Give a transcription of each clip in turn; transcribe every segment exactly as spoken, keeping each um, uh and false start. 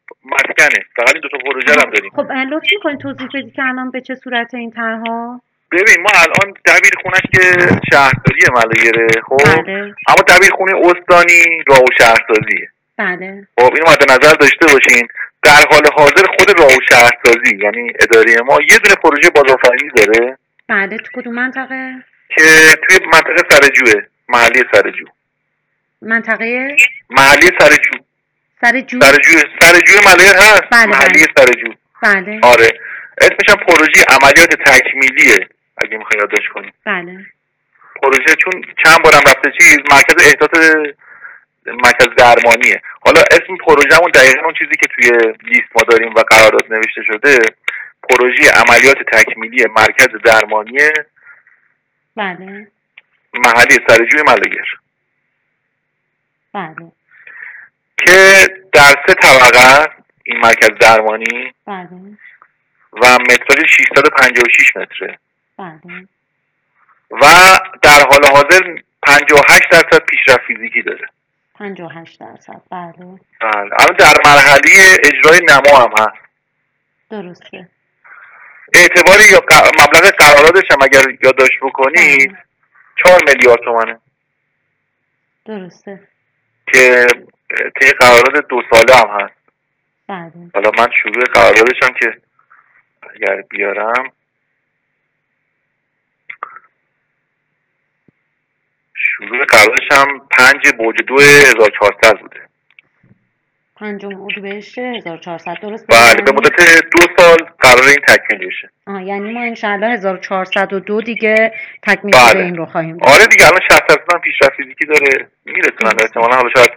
مسکنه، فقط این دو تا پروژه هم داریم. خب لطف می‌کنید توضیح بدید که الان به چه صورت این طرح‌ها؟ ببین ما الان دبیرخونه‌اش که شهرداری ملایره، خب بله. اما دبیرخونه استانی راه و شهرسازیه. بله. خب اینو مد نظر داشته باشین. در حال حاضر خود راه و شهرسازی یعنی اداره ما یه دونه پروژه بازآفرینی داره. بله. تو کدوم منطقه؟ که توی منطقه سرجوه، محلی سرجو. منطقه؟ محلی سرجو. سرجو. سرجو سرجو ملایر هست. بله. محلی بله. سرجو. بله. آره. اسمش هم پروژه عملیات تکمیلیه اگه میخوای یادداشت کنی. بله. پروژه چون چند بارم رفته چیز مرکز احداث مرکز درمانیه. حالا اسم پروژه‌مون دقیقاً اون چیزی که توی لیست ما داریم و قرارداد نوشته شده پروژه عملیات تکمیلی مرکز درمانیه. بله. محلی سرجوی ملایر. بله. که در سه طبقه این مرکز درمانی. بله. و متراژ ششصد و پنجاه و شش متره. بله. و در حال حاضر پنجاه و هشت درصد پیشرفت فیزیکی داره. پنجاه و هشت درصد. بله. بله. الان در مرحله اجرای نما هم هست. درسته. اعتباری یا مبلغ قراردادش هم اگر یادداشت بکنید چهار میلیارد تومانه. درسته. که طی قرارداد دو ساله هم هست. بله. حالا من شروع قراردادش هم که اگر بیارم شروع قراردادش هم پنج برج دو هزار و چهارصد بوده. پنجم اردیبهشت هزار و چهارصد. درسته؟ بله. به مدت دو سال قرار این تکمیل بشه. آه یعنی ما انشالله هزار و چهارصد و دو دیگه تکمیل بله. شده این رو خواهیم داشت. آره دیگه الان شصت درصد هم پیشرفت فیزیکی داره میرسونن احتمالاً حالا شاید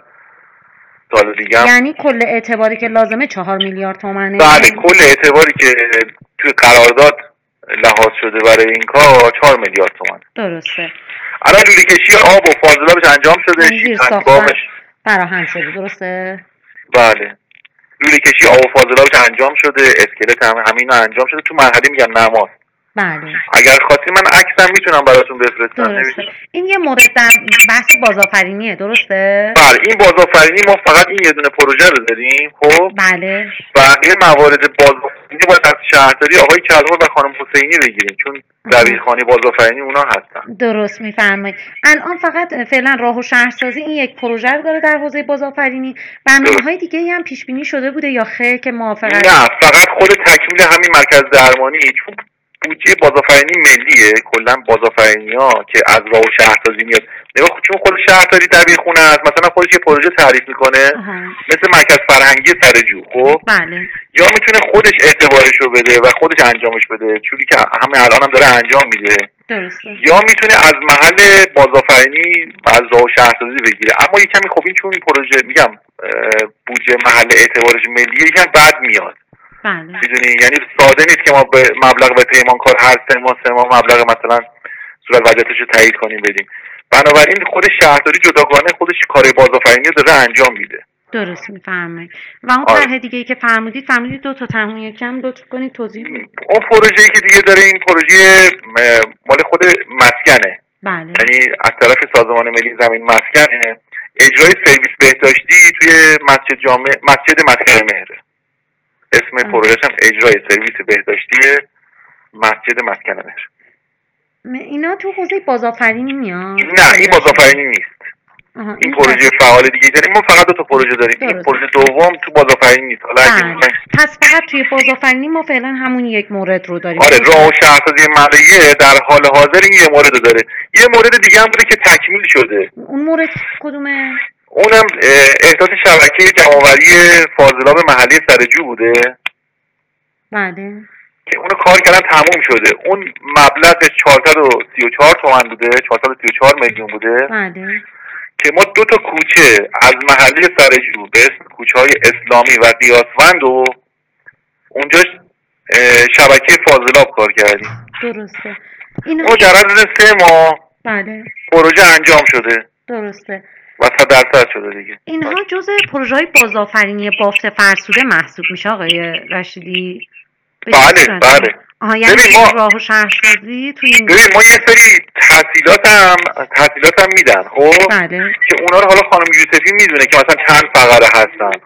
سال دیگه هم. یعنی کل اعتباری که لازمه چهار میلیارد تومنه. بله کل اعتباری که توی قرارداد لحاظ شده برای این کار چهار میلیارد تومان. درسته. الان لوله کشی آب و فاضلابش انجام شده. زیر ساختش فراهم شده. درسته. بله. لوله کشی آب و فاضلابش انجام شده. اسکلت هم همین انجام شده. تو مرحله میگم نماست. بله. اگر خواستی من عکسم میتونم براتون بفرستم. درسته. این یه مورد در بحث بازآفرینیه. درسته. بله این بازآفرینی ما فقط این یه دونه پروژه رو داریم. خب بله. بقیه موارد بازآفرینی باید از شهرداری آقای کلهر و خانم حسینی بگیریم چون دبیرخانه بازآفرینی اونا هستن. درست میفرمایید. الان فقط فعلا راه و شهرسازی این یک پروژه رو داره در حوزه بازآفرینی. برنامه‌های دیگه‌ای هم پیش بینی شده بوده یا خیر که موافقت؟ نه فقط خود تکمیل همین مرکز درمانی چون بودجه بازآفرینی ملیه. کلا بازآفرینی‌ها که از راه و شهرسازی میاد نگاه چون خود شهرداری دبیرخونه است مثلا خودش یه پروژه تعریف میکنه مثل مرکز فرهنگی سرجو. خب بله. یا میتونه خودش اعتبارش رو بده و خودش انجامش بده چونی که همه الان هم داره انجام میده. درسته. یا میتونه از محل بازآفرینی از راه و شهرسازی بگیره. اما یه کمی خب این چون این پروژه میگم بودجه محل اعتبارش ملیه یکم بد میاد. بله. میدونی یعنی ساده نیست که ما به مبلغ به پیمانکار هر سه ماه سه ماه مبلغ مثلا صورت وضعیتش رو تایید کنیم بدیم. بنابراین خود شهرداری جداگانه خودش کار بازآفرینی داره انجام میده. درست میفرمایید. و اون طرح دیگه ای که فرمودید فرمودید دو تا طرح یکم لطف کنید توضیح بدید. اون پروژه‌ای که دیگه داره این پروژه مال خود مسکنه. بله. یعنی از طرف سازمان ملی زمین مسکنه. اجرای سرویس بهداشتی توی مسجد جامع مسجد مسکن مهره. اسم پروژه هم اجرای سرویس بهداشتی مسجد مسکن مهر. اینا تو حوزه بازآفرینی میاد؟ نه این بازآفرینی نیست. آها. این پروژه فعال دیگه داریم ما فقط دو تا پروژه داریم. درست. این پروژه دوم تو بازآفرینی نیست. حالا بله. پس فقط توی بازآفرینی ما فعلا همون یک مورد رو داریم. آره راه و شهرسازی ملایر در حال حاضر این یه مورد رو داره. یه مورد دیگه هم بوده که تکمیل شده. اون مورد کدومه؟ اونم احداث شبکه جمع‌آوری فاضلاب محلی سرجو بوده. بله. که اونو کار کردن تموم شده. اون مبلغش چهارصد و سی و چهار تومن بوده. چهارصد و سی و چهار میلیون بوده. بله. که ما دو تا کوچه از محله سرجو به اسم کوچه‌های اسلامی و قیاسوند و اونجا شبکه فاضلاب کار کردیم. درسته. اینا اون در عرض سه ماه بله. پروژه انجام شده. درسته. و صد درصد شده دیگه. اینها جزء پروژه‌های بازآفرینی بافت فرسوده محسوب میشه آقای رشیدی؟ بله بله. آها یعنی ما راه و شهرسازی توی این ببین ما یه سری تحصیلات هم تحصیلات هم میدن. خب بله. که اونا رو حالا خانم یوسفی میدونه که مثلا چند فقره هستن. خب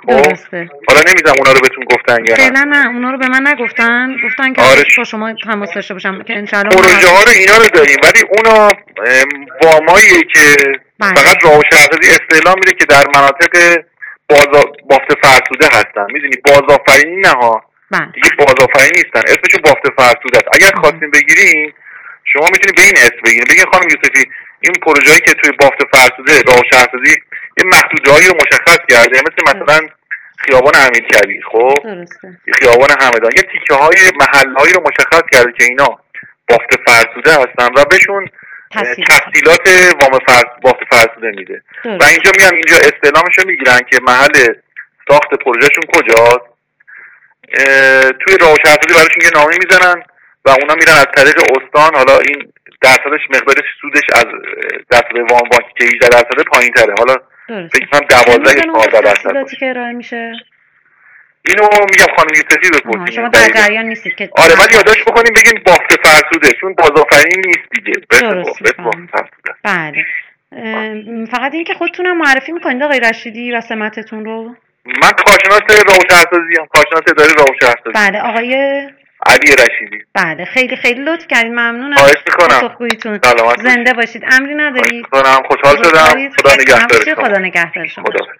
درسته. حالا نمیدونم اونا رو بهتون گفتن یا نه. فعلا نه، اونا رو به من نگفتن، گفتن که آره. با شما تماس داشته باشم که انشالله پروژه ها رو اینا رو داریم، ولی اونا واماییه که بله. فقط راه و شهرسازی استعلام میده که در مناطق بازا بافت فرسوده هستن. میدونی بازآفرینی نه ها، دیگه بازآفرینی نیستن، اسمشون بافت فرسوده است. اگر خواستین بگیرین شما میتونید به این اسم بگیرین، بگین خانم یوسفی این پروژه‌ای که توی بافت فرسوده راه و شهرسازی یه محدوده‌هایی رو مشخص کرده، مثل مثلا خیابان امیرکبیر، خب خیابان همدان، یه تیکه های محلهایی رو مشخص کرده که اینا بافت فرسوده هستن و بهشون تسهیلات وام فرس بافت فرسوده میده و اینجا میان اینجا استعلامش رو میگیرن که محل ساخت پروژهشون کجاست، توی راه و شهرسازی براشون یه نامه میزنن و اونا میرن از طریق استان، حالا این درصدش مقدارش سودش از درصد وام بانکی که هجده درصد پایین تره، حالا فکر کنم دوازده یا چهارده درصد که ارائه میشه. اینو میگم خانم یوسفی بپرسید. شما در جریان نیستید که آره ولی یادداشت بکنیم بگین بافت فرسوده، چون بازآفرینی نیست دیگه. درست. بله. فقط این که خودتونم معرفی میکنید آقای رشیدی و سمتتون رو. من کارشناس راه و شهرسازی ام، کارشناس اداره راه و شهرسازی. بله آقای علی رشیدی. بله خیلی خیلی لطف کردید، ممنونم. خواهش میکنم. پاسخگوییتون. زنده باشید. امری ندارید. خوشحال شدم. خدا نگهدار. خدا نگهدار شما.